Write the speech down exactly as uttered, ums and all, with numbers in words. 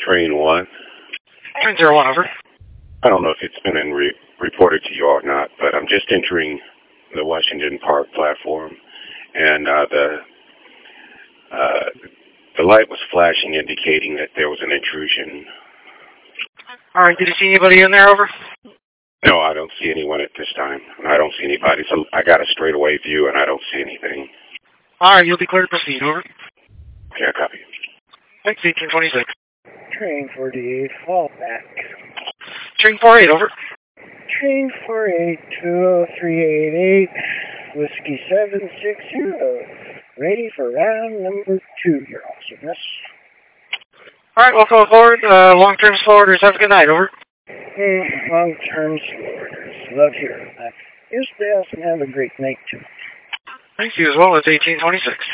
Train one. Train zero one, over. I don't know if it's been in re- reported to you or not, but I'm just entering the Washington Park platform, and uh, the uh, the light was flashing, indicating that there was an intrusion. All right, did you see anybody in there, over? No, I don't see anyone at this time. I don't see anybody, so I got a straightaway view, and I don't see anything. All right, you'll be clear to proceed, over. Yeah, copy. Thanks, eighteen twenty-six. Train forty-eight, fall back. Train forty-eight, over. Train forty-eight, two oh three eight eight, Whiskey seven six zero. Ready for round number two, Your Awesomeness. All right, welcome aboard. Uh, long-term slow orders. Have a good night, over. Mm, long-term slow orders. Love hearing that. You stay out and have a great night, too. Thank you as well. It's eighteen twenty-six.